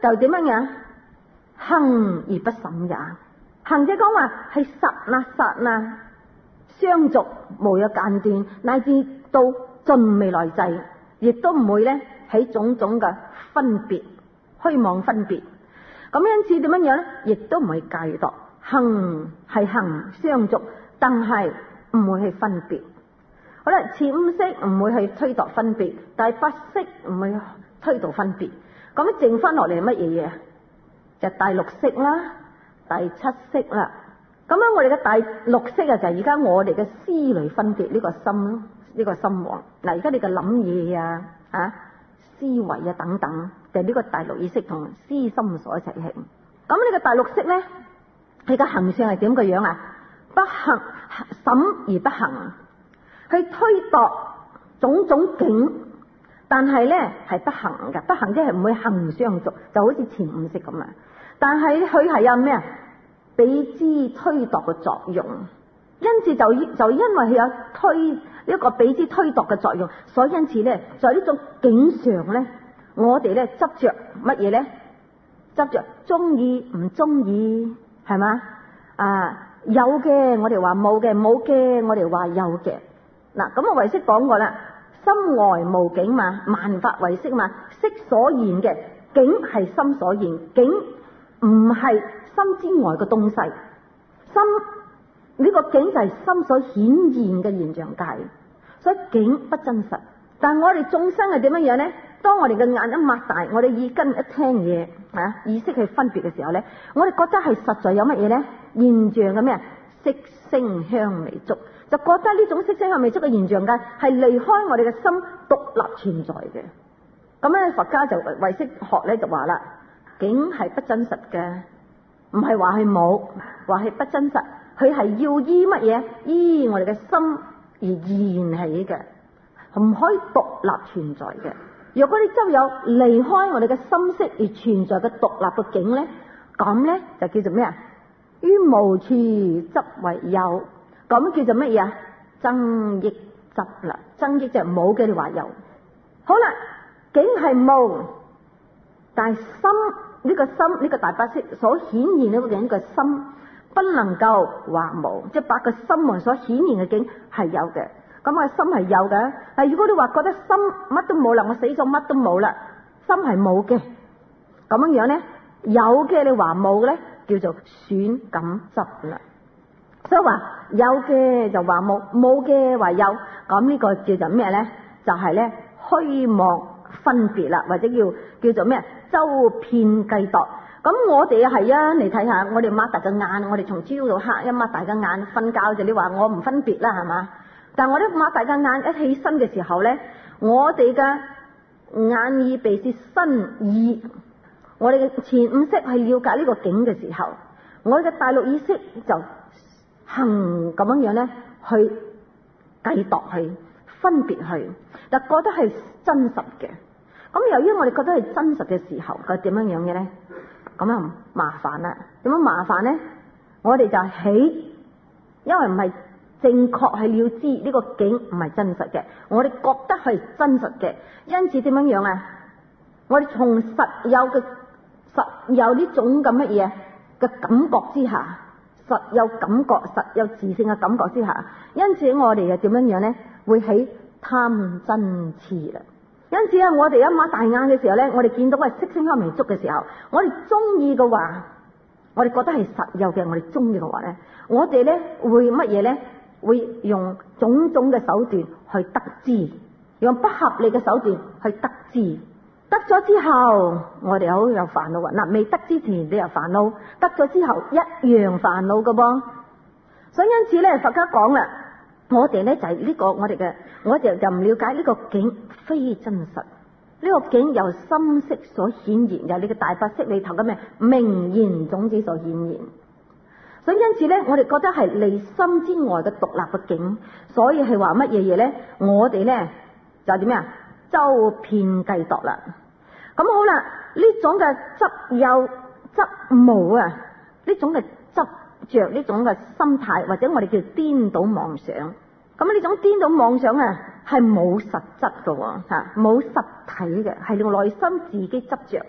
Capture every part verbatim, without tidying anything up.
就點樣樣？行而不審也。行者講話係剎那剎那相續，無有間斷，乃至到盡未來際，亦都唔會咧喺種種嘅分別虛妄分別。咁因此點樣樣咧？亦都唔會計度。行係行相續，但係唔會去分別。好啦，前五識唔會去推度分別，第八識唔會推度分別。咁剩翻落嚟係乜嘢嘢？就第六識啦，第七識啦。咁樣我哋嘅第六識啊，就係而家我哋嘅思慮分別呢個心咯，呢個心王。嗱，而家你嘅諗嘢啊，啊思維啊等等，就係呢個第六意識同思心所一齊起。咁呢個第六識咧，佢嘅行相係點嘅樣啊？不行審而不行，去推度種種境，但係咧係不行嘅，不行即係唔會行相續，就好似前五識咁啊。但係佢係有咩啊？彼之推度嘅作用，因此就就因為佢有推一個彼之推度嘅作用，所以因此咧，在呢種境上咧，我哋咧執着乜嘢咧？執着中意唔中意，係嘛？啊，有嘅我哋話冇嘅，冇嘅我哋話有嘅。嗱，咁啊唯識講過啦，心外無境嘛，萬法唯識嘛，識所現嘅境係心所現，境唔係心之外嘅東西，心呢、這個境就係心所顯現嘅現象界，所以境不真實。但我哋眾生係點樣樣呢？當我哋嘅眼一擘大，我哋耳根一聽嘢啊，意識去分別嘅時候呢，我哋覺得係實在有乜嘢呢？現象嘅咩？色聲香味觸，就覺得呢種色聲香味觸嘅現象界係離開我哋嘅心獨立存在嘅。咁咧，佛家就唯識學咧就話啦，境係不真實嘅，唔係話係冇，話係不真實，佢係要依乜嘢？依我哋嘅心而現起嘅，唔可以獨立存在嘅。如果你真有離開我哋嘅心識而存在嘅獨立嘅境咧，咁咧就叫做咩啊？於無處執為有，咁叫做乜嘢啊？增益執啦，增益就係冇嘅，你話有。好啦，境係無，但係心呢、這個心呢、這個大八識所顯現呢個境嘅心，不能夠話無，即係把個心門所顯現嘅境係有嘅。咁個心係有嘅，但如果你話覺得心乜都冇啦，我死咗乜都冇啦，心係冇嘅，咁樣樣咧，有嘅你話冇咧，叫做損感執啦。所以話有嘅就話冇，冇嘅話有，咁呢個叫做咩咧？就係咧虛妄分別啦，或者叫叫做咩？周遍計度。咁我哋係啊，你睇下，我哋擘大個眼，我哋從朝到黑一擘大個眼瞓覺就你話我唔分別啦，係嘛？但我哋擘大個眼一起身嘅時候咧，我哋嘅眼耳鼻舌身意，我哋嘅前五識去了解呢個境嘅時候，我哋嘅大陸意識就行咁樣樣咧去計度去分別去，就覺得係真實嘅。咁由於我哋覺得係真實嘅時候，佢點樣樣嘅咧？咁啊麻煩啦，點樣麻煩咧？我哋就起，因為唔係正確係了知呢個境唔係真實嘅，我哋覺得係真實嘅，因此點樣樣啊？我哋從實有嘅實有呢種咁乜嘢嘅感覺之下，實有感覺，實有自性嘅感覺之下，因此我哋又點樣樣咧？會起貪嗔癡啦。因此啊，我哋一擘大眼嘅時候咧，我哋見到係色聲香味觸嘅時候，我哋中意嘅話，我哋覺得係實有嘅，我哋中意嘅話咧，我哋咧會乜嘢咧？會用種種嘅手段去得知，用不合理嘅手段去得知。得咗之後，我哋好有煩惱啊！嗱，未得之前你有煩惱，得咗之後一樣煩惱㗎噃。所以因此咧，佛家講啦，我哋咧就係呢個我哋嘅，我哋就唔了解呢個境非真實。呢個境由心識所顯現，由你嘅大八識裏頭嘅咩名言種子所顯現。所以因此咧，我哋覺得係離心之外嘅獨立嘅境，所以係話乜嘢嘢咧？我哋咧就點啊？周遍計度啦。咁好啦，呢種嘅執有執無啊，呢種嘅執着，呢種嘅心態，或者我哋叫顛倒妄想。咁呢種顛倒妄想啊，係冇實質嘅吓，冇實體嘅，係用內心自己執着，唔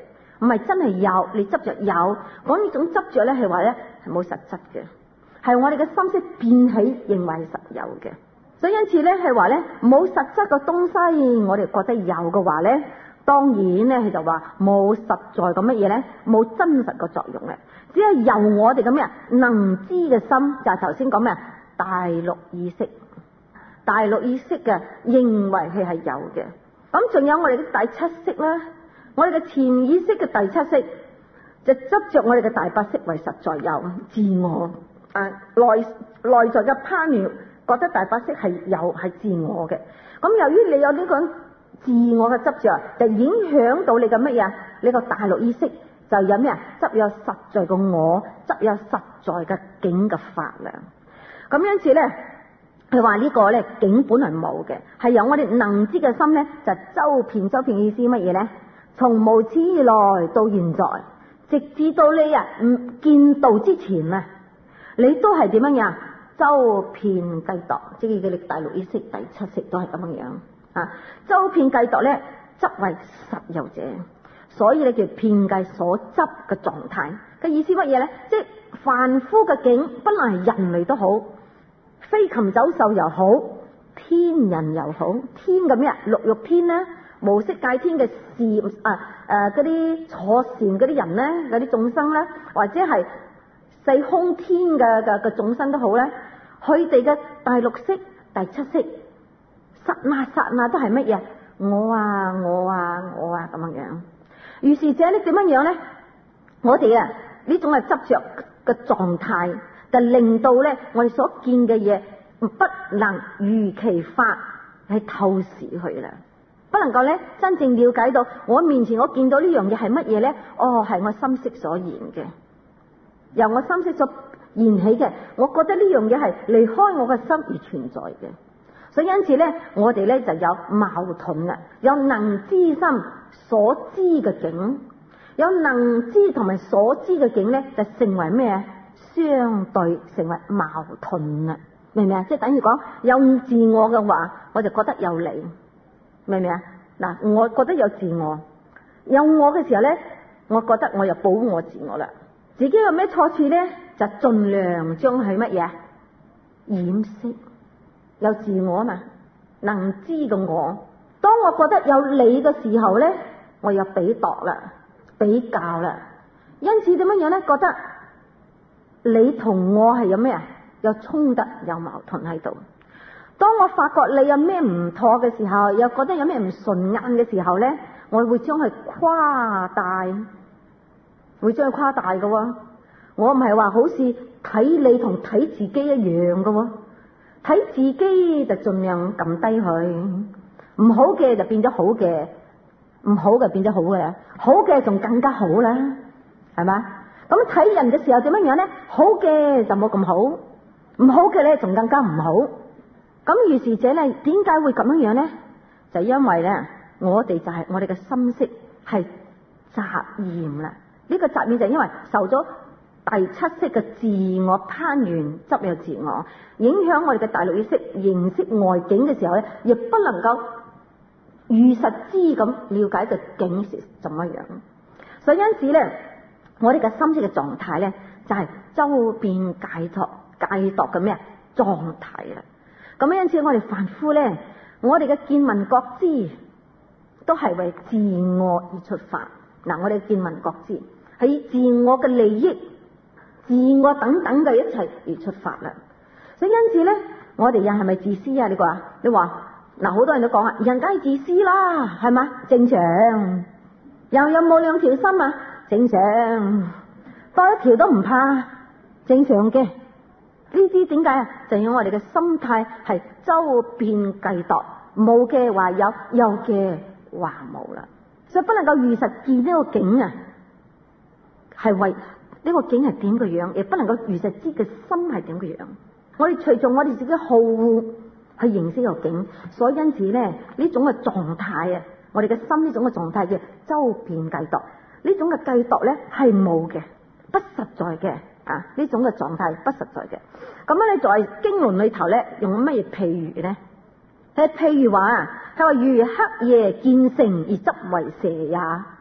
唔係真係有，你執着有，講呢種執着咧係話咧係冇實質嘅，係我哋嘅心識變起認為係實有嘅。所以因此咧係話咧冇實質嘅東西，我哋覺得有嘅話咧，當然咧佢就話冇實在嘅乜嘢咧，冇真實嘅作用咧，只係由我哋嘅咩能知嘅心，就係頭先講咩大陸意識，大陸意識嘅認為佢係有嘅。咁仲有我哋嘅第七識啦，我哋嘅潛意識嘅第七識就執着我哋嘅大八識為實在有自我啊，內內在嘅攀緣，覺得大八識係有係自我嘅。咁由於你有呢個自我嘅執着，就影響到你嘅乜嘢？你個大陸意識就有咩啊？執有實在嘅我，執有實在嘅境嘅法量。咁因此咧，佢話呢個咧境本來冇嘅，係由我哋能知嘅心咧就周遍。周遍意思乜嘢咧？從無始以來到現在，直至到你啊唔見道之前啊，你都係點樣樣？周遍計度，即係你大陸意識第七識都係咁樣樣啊。周遍計度咧，執為實有者，所以你叫遍計所執嘅狀態嘅意思乜嘢咧？即係凡夫嘅境，不論係人類都好，飛禽走獸又好，天人又好，天嘅咩啊？六欲天咧，無色界天嘅禪啊誒嗰啲坐禪嗰啲人咧，嗰啲眾生咧，或者係四空天嘅嘅嘅眾生都好咧，佢哋嘅大陸識、第七識，剎那剎那都係乜嘢？我啊我啊我啊咁樣樣。於是者咧點樣樣咧？我哋啊呢種係執着嘅狀態，就令到咧我哋所見嘅嘢不能如其法係透視去啦，不能夠咧真正了解到我面前我見到呢樣嘢係乜嘢咧？哦，係我心識所現嘅，由我心識所現起嘅，我覺得呢樣嘢係離開我嘅心而存在嘅。所以因此咧，我哋咧就有矛盾啦，有能知心所知嘅境，有能知同埋所知嘅境咧，就成為咩？相對，成為矛盾啦，明唔明啊？即係等於講有自我嘅話，我就覺得有你，明唔明啊？嗱，我覺得有自我，有我嘅時候咧，我覺得我又保護我自我啦。自己有咩錯處咧，就盡量將佢乜嘢掩飾。有自我嘛，能知嘅我。當我覺得有你嘅時候咧，我又比度啦，比較啦。因此點樣樣咧？覺得你同我係有咩啊？有衝突，有矛盾喺度。當我發覺你有咩唔妥嘅時候，又覺得有咩唔順眼嘅時候咧，我會將佢誇大，會將佢誇大嘅喎。我唔係話好似睇你同睇自己一樣嘅喎。睇自己就盡量撳低佢，唔好嘅就變咗好嘅，唔好嘅變咗好嘅，好嘅仲更加好啦，係嘛？咁睇人嘅時候點樣樣咧？好嘅就冇咁好，唔好嘅咧仲更加唔好。咁於是者咧，點解會咁樣樣咧？就因為咧，我哋就係、是、我哋嘅心識係雜染啦。呢、這個雜染就因為受咗第七識嘅自我攀緣執有自我，影響我哋嘅大陸意識認識外境嘅時候咧，亦不能夠如實知咁了解嘅境是怎麼樣。所以因此咧，我哋嘅心識嘅狀態咧，就係、是、周遍計度計度嘅咩狀態啦。咁因此我哋凡夫咧，我哋嘅見聞覺知都係為自我而出發。嗱，我哋見聞覺知係以自我嘅利益、自我等等嘅一切而出發啦。所以因此咧，我哋人係咪自私啊？你話你話嗱，好多人都講啊，人梗係自私啦，係嘛？正常。又有冇兩條心啊？正常。多一條都唔怕，正常嘅。呢啲點解啊？就因為我哋嘅心態係周遍計度，冇嘅話有，有嘅話冇啦。所以不能夠如實見呢個境啊，係為呢個境係點嘅樣，亦不能夠如實知嘅心係點嘅樣。我哋隨從我哋自己好惡去認識個境，所以因此咧，呢種嘅狀態啊，我哋嘅心呢種嘅狀態叫周遍計度。呢種嘅計度咧係冇嘅，不實在嘅啊！呢種嘅狀態不實在嘅。咁咧，在經論裏頭咧，用乜嘢譬喻咧？係譬如話啊，係話如黑夜見城而執為蛇也。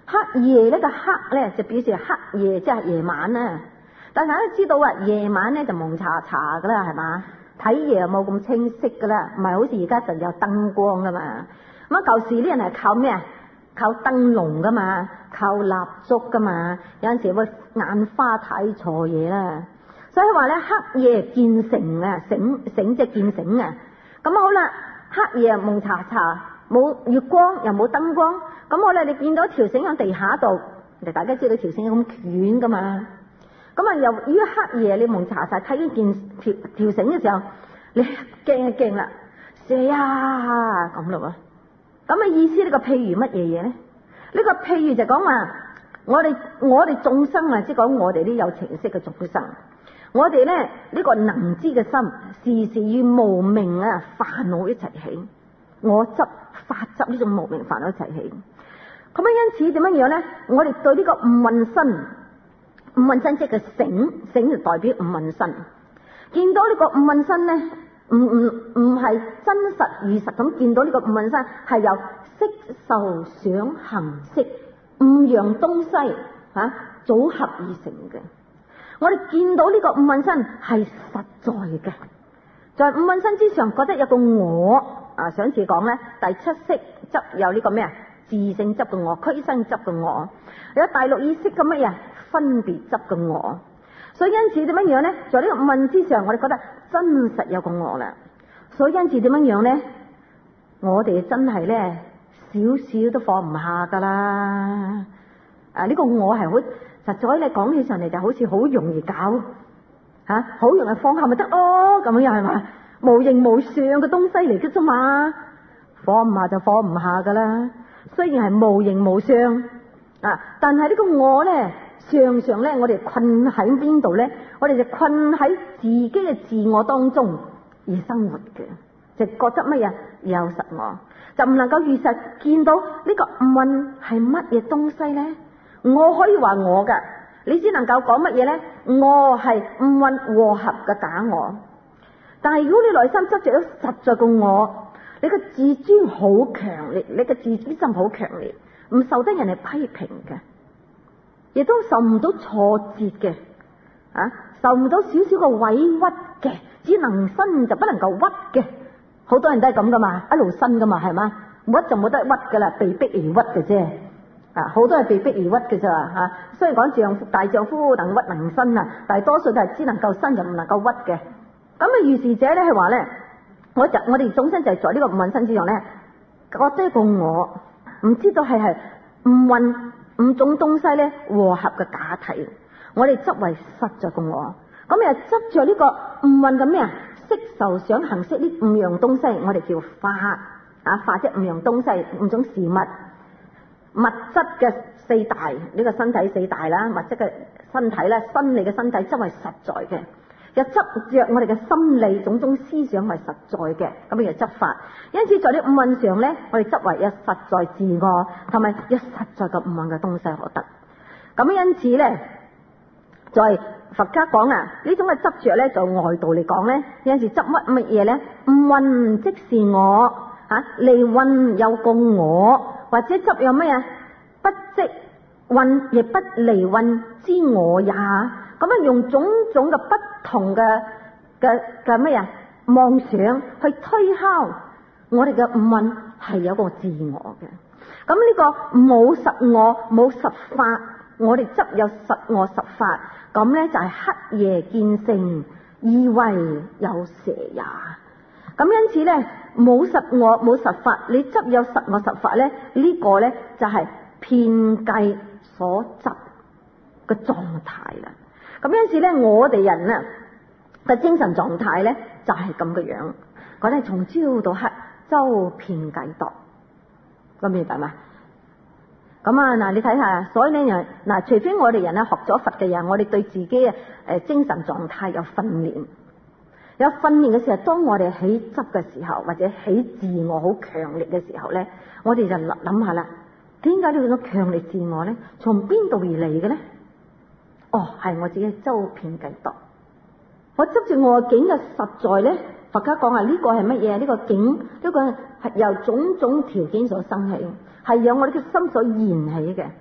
黑夜呢個黑咧就表示黑夜，即係夜晚啦。但係大家都知道啊，夜晚咧就蒙查查噶啦，係嘛？睇嘢又冇咁清晰噶啦，唔係好似而家就有燈光噶嘛。咁啊，舊時啲人係靠咩啊？靠燈籠噶嘛，靠蠟燭噶嘛，有陣時會眼花睇錯嘢啦。所以話咧，黑夜見城啊，醒醒即係見醒啊。咁好啦，黑夜蒙查查，冇月光又冇燈光，咁好啦，你見到條繩喺地下度，大家知道條繩咁捲噶嘛。咁啊，由於黑夜你蒙查查睇呢件條條繩嘅時候，你驚一驚啦，死啊咁咯喎。咁嘅意思呢個譬如乜嘢嘢咧？呢個譬如就講話我哋我哋眾生啊，即係講我哋啲有情識嘅眾生，我哋咧呢個能知嘅心，時時與無明啊煩惱一齊起，我執法執呢種無明煩惱一齊起。咁啊，因此點樣樣咧？我哋對呢個五蘊身。五蘊身即係醒，醒就代表五蘊身。見到呢個五蘊身咧，唔唔唔係真實如實咁見到呢個五蘊身，係由色受想行識五樣東西吓、啊、組合而成嘅。我哋見到呢個五蘊身係實在嘅，在五蘊身之上覺得有個我啊。上次講咧，第七識執有呢個咩啊？自性執嘅我，俱生執嘅我，有第六意識嘅乜嘢？分別執嘅我。所以因此點樣樣咧？在呢個五蘊之上，我哋覺得真實有個我啦。所以因此點樣樣咧？我哋真係咧少少都放唔下噶啦。啊，呢、這個我係好實在，你講起上嚟就好似好容易搞吓，好、啊、容易放下咪得咯，咁樣係嘛？無形無相嘅東西嚟嘅啫嘛，放唔下就放唔下噶啦。雖然係無形無相啊，但係呢個我咧。常常咧，我哋困喺邊度咧？我哋就困喺自己嘅自我當中而生活嘅，就覺得乜嘢有實我，就唔能夠如實見到呢個五蘊係乜嘢東西咧？我可以話我噶，你只能夠講乜嘢咧？我係五蘊和合嘅假我。但係如果你內心執着咗實在嘅我，你嘅自尊好強烈，你嘅自尊心好強烈，唔受得人哋批評嘅。亦都受唔到挫折嘅，啊，受唔到少少嘅委屈嘅，只能伸就不能夠屈嘅。好多人都係咁噶嘛，一路伸噶嘛，係嘛？屈就冇得屈噶啦，被逼而屈嘅啫。啊，好多係被逼而屈嘅咋吓。雖然講丈夫大丈夫能屈能伸啊，但係多數都係只能夠伸就唔能夠屈嘅。咁啊，如是者咧係話咧，我就我哋眾生就係在呢個五蘊身之上咧，覺得一個我唔知道係係五蘊。五種東西咧和合嘅假體，我哋執為實在嘅我，咁又執着呢個五蘊嘅咩啊？色受想行識呢五樣東西，我哋叫法啊，法即五樣東西，五種事物，物質嘅四大呢、這個身體四大啦，物質嘅身體啦，生理嘅身體執為實在嘅，又執着我哋嘅心理種種思想為實在嘅，咁又執法。因此在呢五蘊上咧，我哋執為有實在自我，同埋有實在嘅五蘊嘅東西可得。咁因此咧，在佛家講啊，呢種嘅執着咧，在外道嚟講咧，有陣時執乜乜嘢咧？五蘊即是我吓，離蘊有個我，或者執有乜嘢？不即蘊亦不離蘊之我也。咁樣用種種嘅不同嘅嘅嘅乜嘢妄想去推敲我哋嘅五蘊係有個自我嘅。咁呢個冇實我冇實法，我哋執有實我實法，咁咧就係黑夜見城，以為有蛇也。咁因此咧，冇實我冇實法，你執有實我實法咧，呢個咧就係遍計所執嘅狀態啦。咁因此咧，我哋人啊嘅精神狀態咧就係咁嘅樣，講咧從朝到黑，周遍計度，咁明白嘛？咁啊嗱，你睇下，所以咧嗱，除非我哋人啊學咗佛嘅人，我哋對自己嘅誒精神狀態有訓練，有訓練嘅時候，當我哋起執嘅時候，或者起自我好強烈嘅時候咧，我哋就諗下啦，點解呢個強烈自我咧，從邊度而嚟嘅咧？哦，係我自己周遍計度，我執住我嘅境嘅實在咧。佛家講啊，呢個係乜嘢？呢個境，呢個係由種種條件所生起，係由我哋嘅心所燃起嘅。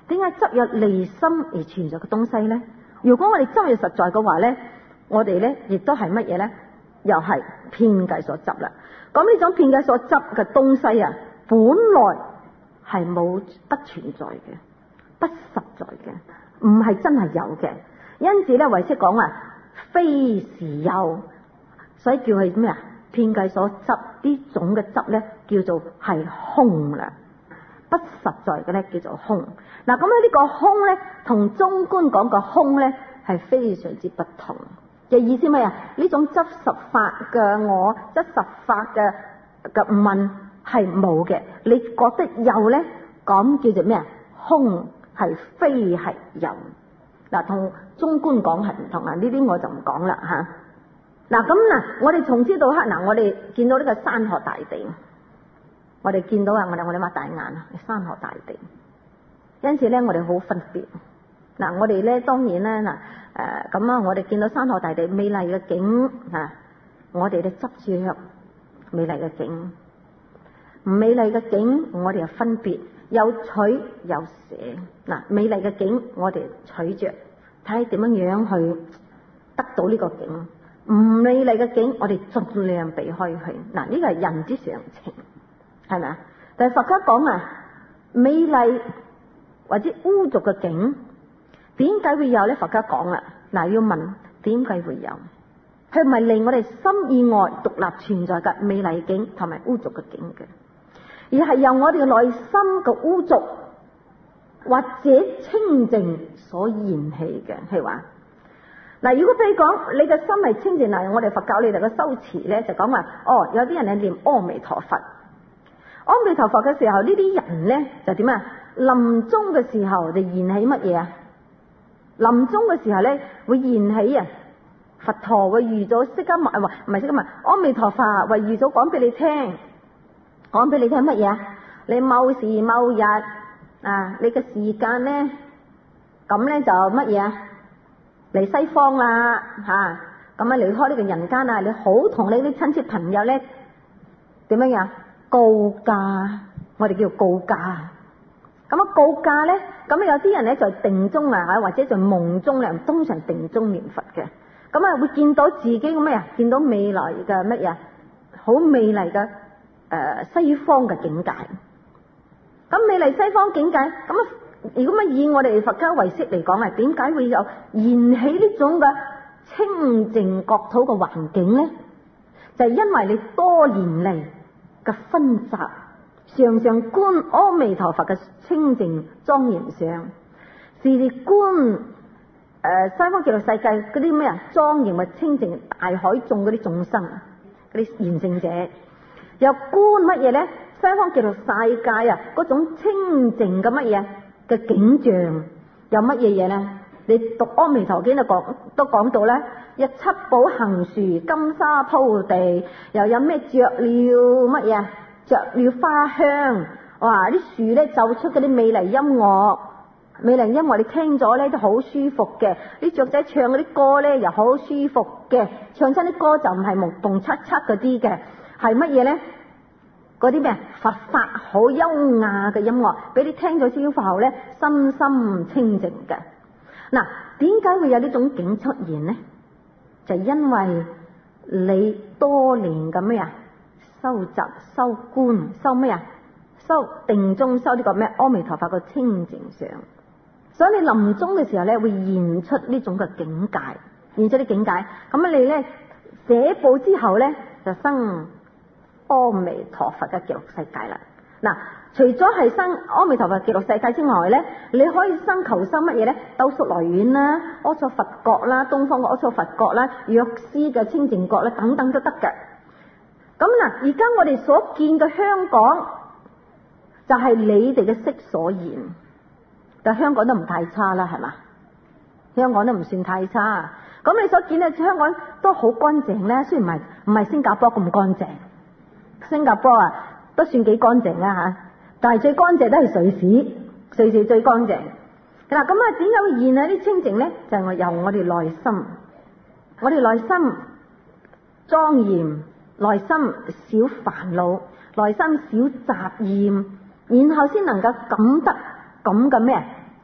點解執有離心而存在嘅東西咧？如果我哋執有實在嘅話咧，我哋咧亦都係乜嘢咧？又係遍計所執啦。咁呢種遍計所執嘅東西啊，本來係冇不存在嘅，不實在嘅，唔係真係有嘅。因此咧，唯識講啊，非是有，所以叫佢咩啊？遍計所執呢種嘅執咧，叫做係空啦。不實在嘅咧，叫做空。嗱，咁咧呢個空咧，同中觀講個空咧，係非常之不同嘅意思咩啊？呢種執實法嘅我，執實法嘅嘅問係冇嘅。你覺得有咧，咁叫做咩啊？空係非係有。嗱，同中觀講係唔同啊！呢啲我就唔講啦吓。嗱咁嗱，我哋從知到黑嗱，我哋見到呢個山河大地，我哋見到啊，我哋我哋擘大眼啊，山河大地。因此咧，我哋好分別。嗱，我哋咧當然咧嗱誒咁啊，我哋見到山河大地美麗嘅景啊，我哋咧執住美麗嘅景，唔美麗嘅景我哋又分別。有取有捨，嗱，美麗嘅景我哋取着，睇下點樣樣去得到呢個景；唔美麗嘅景我哋盡量避開佢。嗱，呢個係人之常情，係咪啊？但係佛家講啊，美麗或者污濁嘅景，點解會有咧？佛家講啦，嗱，要問點解會有？佢唔係離我哋心以外獨立存在嘅美麗景同埋污濁嘅景嘅。而係由我哋嘅內心嘅污濁或者清淨所燃起嘅，係話嗱。如果譬如講你嘅心係清淨，嗱，我哋佛教你哋嘅修持咧就講話，哦，有啲人係念阿彌陀佛，阿彌陀佛嘅時候，呢啲人咧就點啊？臨終嘅時候就燃起乜嘢啊？臨終嘅時候咧會燃起啊，佛陀會預咗釋迦牟尼，唔係釋迦牟尼，阿彌陀佛會預咗講俾你聽。講俾你聽乜嘢啊？你某時某日啊，你嘅時間咧，咁咧就乜嘢啊？嚟西方啦吓，咁啊離開呢個人間啊，你好同你啲親戚朋友咧點樣樣告假？我哋叫告假。咁啊告假咧，咁有啲人咧在定中啊，或者在夢中咧，通常定中念佛嘅，咁啊會見到自己咁咩啊？見到未來嘅乜嘢？好美麗嘅。誒、呃，西方嘅境界，咁美麗西方境界，咁如果乜以我哋佛家唯識嚟講啊，點解會有燃起呢種嘅清淨國土嘅環境咧？就係、是、因為你多年嚟嘅熏習，常常觀阿彌陀佛嘅清淨莊嚴相，時時觀誒西方極樂世界嗰啲咩啊莊嚴嘅清淨大海眾嗰啲眾生，嗰啲賢聖者。又觀乜嘢咧？西方極樂世界啊，嗰種清淨嘅乜嘢嘅景象，有乜嘢嘢咧？你讀阿彌陀經都講都講到咧，有七寶行樹，金沙鋪地，又有咩雀鳥乜嘢？雀鳥花香，哇！啲樹咧奏出嗰啲美麗音樂，美麗音樂你聽咗咧都好舒服嘅。啲雀仔唱嗰啲歌咧又好舒服嘅，唱親啲歌就唔係朦朦朧朧嗰啲嘅。係乜嘢咧？嗰啲咩佛法好優雅嘅音樂，俾你聽咗之後咧，身心清淨嘅。嗱，點解會有呢種景出現咧？就因為你多年咁咩啊，修習、修觀、修咩啊，修定中、修呢個咩阿彌陀佛嘅清淨相，所以你臨終嘅時候咧，會現出呢種嘅境界，現出啲境界。咁啊，你咧寫報之後咧，就生阿彌陀佛嘅極樂世界啦。嗱，除咗係生阿彌陀佛極樂世界之外咧，你可以生求生乜嘢咧？兜率來園啦、阿閦佛國啦、東方嘅阿閦佛國啦、藥師嘅清淨國啦，等等都得嘅。咁嗱，而家我哋所見嘅香港就係你哋嘅色所現，但香港都唔太差啦，係嘛？香港都唔算太差。咁你所見嘅香港都好乾淨咧，雖然唔係唔係新加坡咁乾淨。新加坡啊，都算幾乾淨啦吓，但係最乾淨都係瑞士，瑞士最乾淨。嗱，咁啊，點解會現啊啲清淨咧？就係、是、我由我哋內心，我哋內心莊嚴，內心少煩惱，內心少雜念，然後先能夠感得咁嘅咩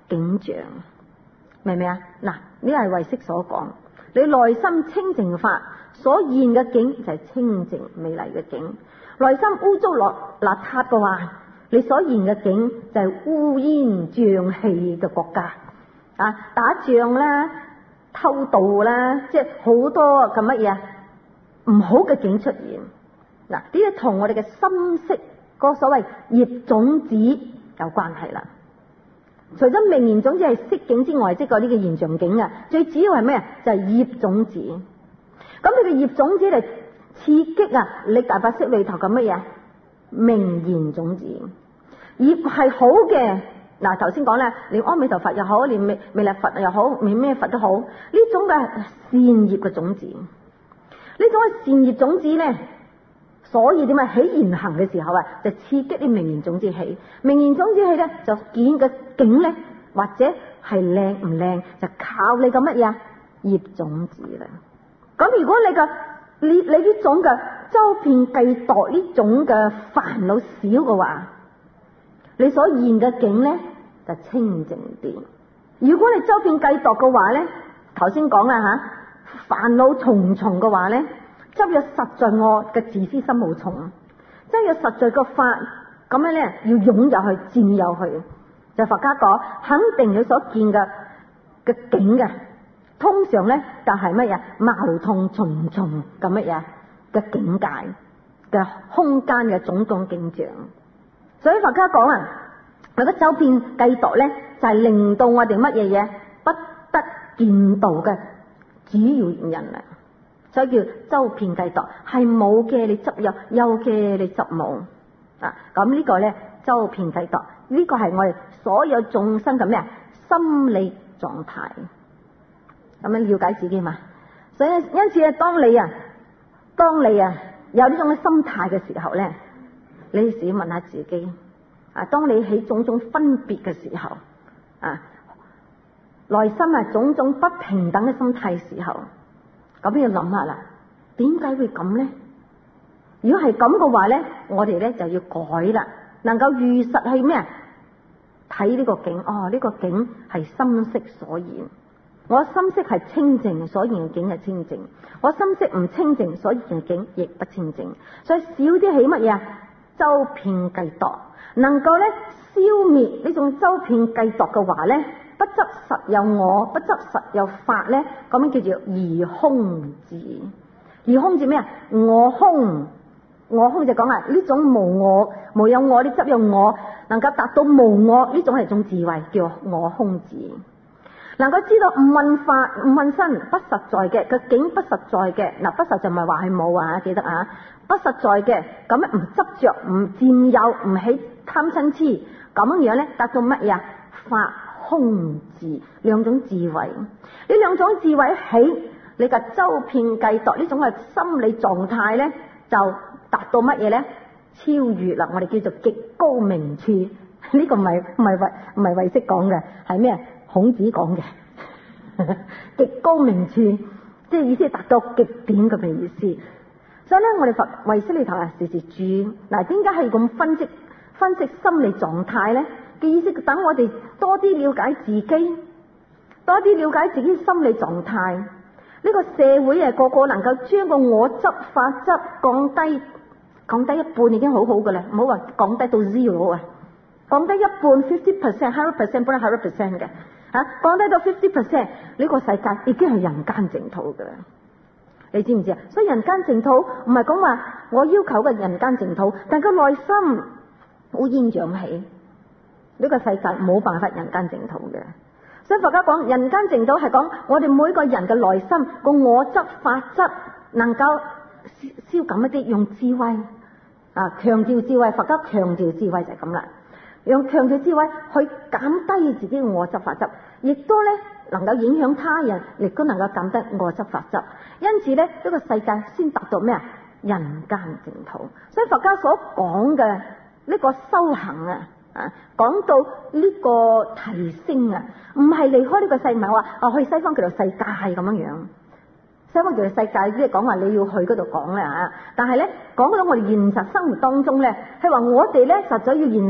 景象，明唔明啊？嗱，呢係唯識所講，你內心清淨法所現嘅景就係清淨美麗嘅景，內心污糟落邋遢嘅話，你所現嘅景就係烏煙瘴氣嘅國家啊，打仗啦、偷盜啦，即係好多嘅乜嘢唔好嘅景出現。嗱，呢啲同我哋嘅心識嗰個所謂業種子有關係啦。除咗名言種子係色境之外，即係嗰啲嘅現象境啊，最主要係咩啊？就係業種子。咁你嘅業種子嚟刺激啊，你大法識裏頭嘅乜嘢名言種子。業係好嘅，嗱頭先講啦，你阿彌陀佛又好，你彌彌勒佛又好，你咩佛都好，呢種嘅善業嘅種子，呢種嘅善業種子咧。所以點啊？起言行嘅時候啊，就刺激啲名言種子起，名言種子起咧，就見嘅景咧，或者係靚唔靚，就靠你個乜嘢業種子啦。咁如果你個你你呢種嘅周遍計度呢種嘅煩惱少嘅話，你所現嘅景咧就清淨啲。如果你周遍計度嘅話咧，頭先講啦吓，煩惱重重嘅話咧。執有實在我嘅自私心好重，執有實在個法咁樣咧，要擁有去佔有去，就佛家講，肯定你所見嘅嘅境嘅，通常咧就係乜嘢矛盾重重嘅乜嘢嘅境界嘅空間嘅種種景象。所以佛家講啊，我覺得周遍計度咧，就係、是、令到我哋乜嘢嘢不得見道嘅主要原因啦。所以叫周遍計度，係冇嘅你執有，有嘅你執冇啊！咁呢個咧周遍計度，呢、這個係我哋所有眾生嘅咩啊心理狀態，咁樣了解自己嘛。所以因此啊，當你啊，當你啊有呢種嘅心態嘅時候咧，你試問下自己啊，當你起種種分別嘅時候啊，內心啊種種不平等嘅心態時候。咁要諗下啦，點解會咁咧？如果係咁嘅話咧，我哋咧就要改啦，能夠如實去咩啊？睇呢個境，哦，呢、這個境係心識所現，我心識係清淨，所現嘅境係清淨；我心識唔清淨，所現嘅境亦不清淨。所以少啲起乜嘢啊？周遍計度，能夠咧消滅呢種周遍計度嘅話咧。不執實有我，不執實有法咧，咁樣叫做二空字。二空字咩啊？我空，我空就講啊，呢種無我、無有我，你執有我，能夠達到無我呢種係一種智慧，叫我空字。能夠知道唔問法、唔問身，不實在嘅個境不實在嘅，嗱不實就唔係話係冇啊，記得啊，不實在嘅咁樣唔執着、唔佔有、唔起貪嗔痴，咁樣咧達到乜嘢法？空字兩種智慧，呢兩種智慧起你嘅周遍計度呢種嘅心理狀態咧，就達到乜嘢咧？超越啦！我哋叫做極高明處，呢、這個唔係唔係唯唔係唯識講嘅，係咩？孔子講嘅極高明處，即係意思係達到極點咁嘅意思。所以咧，我哋佛唯識裏頭啊，時時注意嗱，點解係咁分析分析心理狀態咧？嘅意思，等我哋多啲了解自己，多啲了解自己心理狀態。呢、這個社會啊，個個能夠將個我執、法執降低，降低一半已經好好噶啦，唔好話降低到 zero 啊，降低一半 fifty percent，hundred percent 本來 hundred percent 嘅吓，降低到 fifty percent，呢個世界已經係人間淨土噶啦。你知唔知啊？所以人間淨土唔係講話我要求嘅人間淨土，但個內心烏煙瘴氣。呢個世界冇辦法人間淨土嘅，所以佛家講人間淨土係講我哋每個人嘅內心個我執法執能夠消消減一啲，用智慧啊，強調智慧。佛家強調智慧就係咁啦，用強調智慧去減低自己嘅我執法執，亦都咧能夠影響他人，亦都能夠減低我執法執。因此咧，呢、這個世界先達到咩啊？人間淨土。所以佛家所講嘅呢個修行啊。啊，講到呢個提升啊，唔係離開呢個世，唔係話啊去西方叫做世界係咁樣樣。西方叫做世界，即係講話你要去嗰度講啦吓。但係咧，講到我哋現實生活當中咧，係話我哋咧實在要現實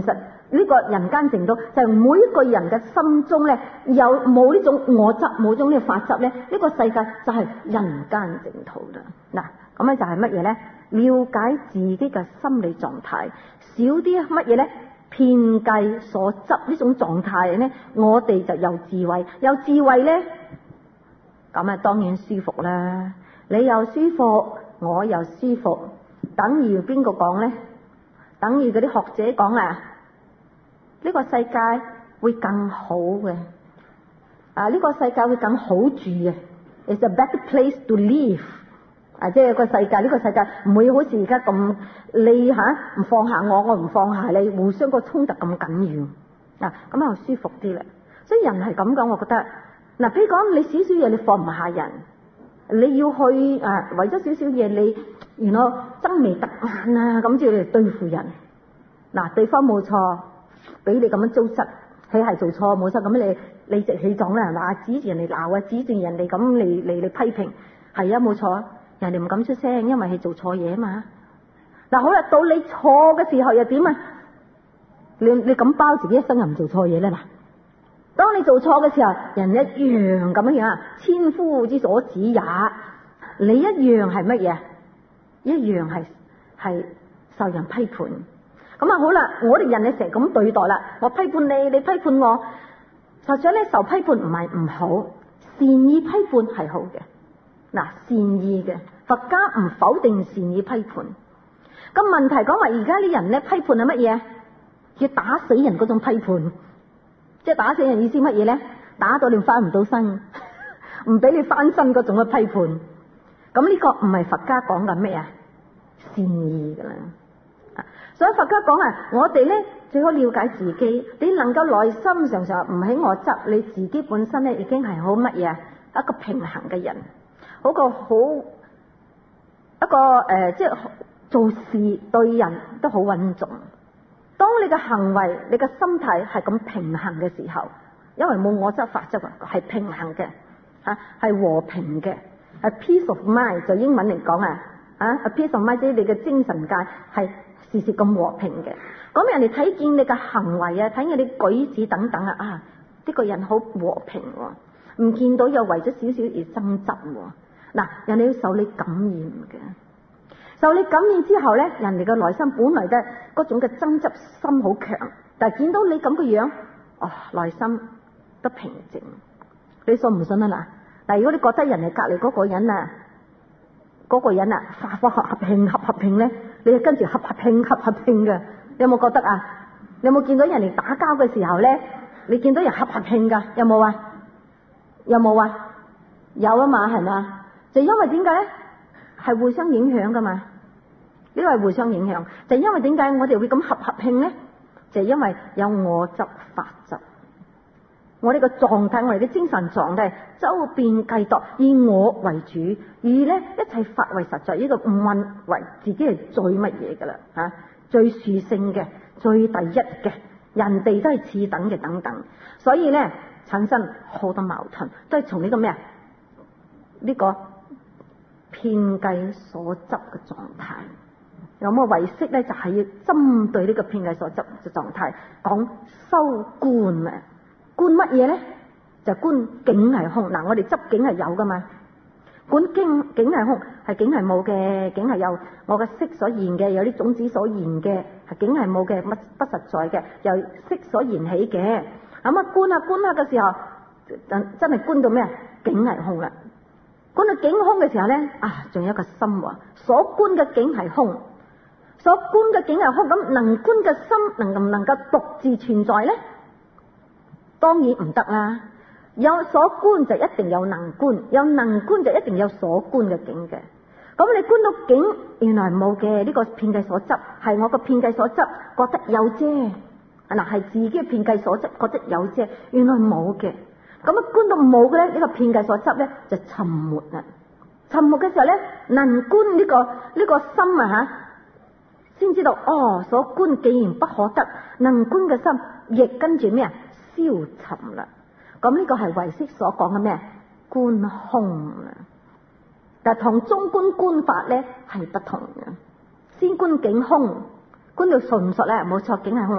呢個人間淨土就係每一個人嘅心中咧，有冇呢種我執，冇種呢個法執咧？呢個世界就係人間淨土啦。嗱，咁咧就係乜嘢咧？了解自己嘅心理狀態，少啲乜嘢咧？遍計所執呢種狀態咧，我哋就有智慧，有智慧咧，咁啊當然舒服啦。你又舒服，我又舒服，等於邊個講咧？等於嗰啲學者講啊，呢個世界會更好嘅，啊呢個世界會更好住嘅 ，It's a better place to live。啊，即係個世界，呢個世界唔會好似而家咁，你吓唔放下我，我唔放下你，互相個衝突咁緊要。啊，咁又舒服啲啦。所以人係咁講，我覺得嗱，譬如講你少少嘢你放唔下人，你要去啊為咗少少嘢你原來爭眉突眼啊咁就嚟對付人。嗱，對方冇錯，俾你咁樣糟質，佢係做錯冇錯，咁你理直氣壯啦，係嘛？指住人哋鬧啊，指住人哋咁嚟嚟嚟批評，係啊冇錯。人哋唔敢出聲，因為係做錯嘢嘛。嗱，好啦，到你錯嘅時候又點啊？你你敢包自己一生又唔做錯嘢咧？嗱，當你做錯嘅時候，人一樣咁樣樣，千夫之所指也。你一樣係乜嘢？一樣係係受人批判。咁啊好啦，我哋人咧成日咁對待啦，我批判你，你批判我。實際咧受批判唔係唔好，善意批判係好嘅。嗱，善意嘅佛家唔否定善意批判，咁問題講話而家啲人咧批判係乜嘢？要打死人嗰種批判，即係打死人意思乜嘢咧？打到你翻唔到身，唔俾你翻身嗰種嘅批判。咁呢個唔係佛家講緊咩啊？善意噶啦，所以佛家講啊，我哋咧最好了解自己，你能夠內心常常唔喺我執，你自己本身咧已經係好乜嘢？一個平衡嘅人。嗰個好一個誒、呃，即係做事對人都好穩重。當你嘅行為、你嘅心態係咁平衡嘅時候，因為冇我執法則啊，係平衡嘅嚇，係和平嘅，係 peace of mind。就英文嚟講啊，啊 a peace of mind 即係你嘅精神界係時時咁和平嘅。咁人哋睇見你嘅行為啊，睇見你舉止等等啊，啊呢、呢個人好和平喎，唔見到有為咗少少而爭執喎。嗱，人哋要受你感染嘅，受你感染之後咧，人哋嘅內心本來嘅嗰種嘅爭執心好強，但係見到你咁嘅樣，哦，內心都平靜。你信唔信啊？嗱，但如果你覺得人哋隔籬嗰個人啊，嗰、嗰個人啊，化化合合拼合合拼咧，你就跟住合合拼合合拼嘅，有冇覺得啊？你有冇見到人哋打交嘅時候咧？你見到人合合拼噶，有冇啊？有冇啊？有啊嘛，係咪？就因為點解咧？係互相影響噶嘛？呢個係互相影響。就因為點解我哋會咁合合拼咧？就因為有我執法執，我哋個狀態，我哋嘅精神狀態，周邊計度，以我為主，以咧一切法為實在，呢個問為自己係最乜嘢噶啦吓，最殊勝嘅，最第一嘅，人哋都係次等嘅等等，所以咧產生好多矛盾，都係從呢個咩啊？呢個遍計所執嘅狀態，有冇唯識咧？就係、是、要針對呢個遍計所執嘅狀態講修觀啊！觀乜嘢咧？就觀境係空。嗱，我哋執境係有噶嘛？觀境境係空，係境係冇嘅，境係有我嘅色所現嘅，有啲種子所現嘅，係境係冇嘅，乜不實在嘅，由色所現起嘅。咁啊觀下觀下嘅時候，真真係觀到咩？境係空啦。觀到境空嘅時候咧，啊，仲有一個心喎，所觀嘅境係空，所觀嘅境係空，咁能觀嘅心能唔能夠獨自存在咧？當然唔得啦。有所觀就一定有能觀，有能觀就一定有所觀嘅境嘅。咁你觀到境原來冇嘅，呢個遍計所執係我個遍計所執覺得有啫，嗱係自己嘅遍計所執覺得有啫，原來冇嘅。咁啊觀到冇嘅咧，呢個遍計所執咧就沉沒啦。沉沒嘅時候咧，能觀呢個呢個心啊吓，先知道哦，所觀既然不可得，能觀嘅心亦跟住咩啊消沉啦。咁呢個係唯識所講嘅咩觀空啊，但係同中觀觀法咧係不同嘅。先觀境空，觀到純熟咧冇錯，境係空嘅，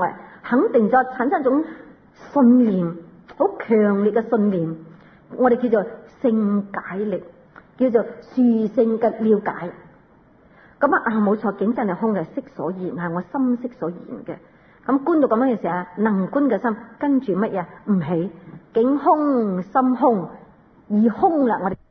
肯定咗，產生一種信念，好強烈嘅信念，我哋叫做性解力，叫做殊勝嘅了解。咁啊，啊冇錯，境真係空嘅，色所現係我心識所現嘅。咁觀到咁樣嘅時候，能觀嘅心跟住乜嘢？唔起，境空心空，而空啦，我哋。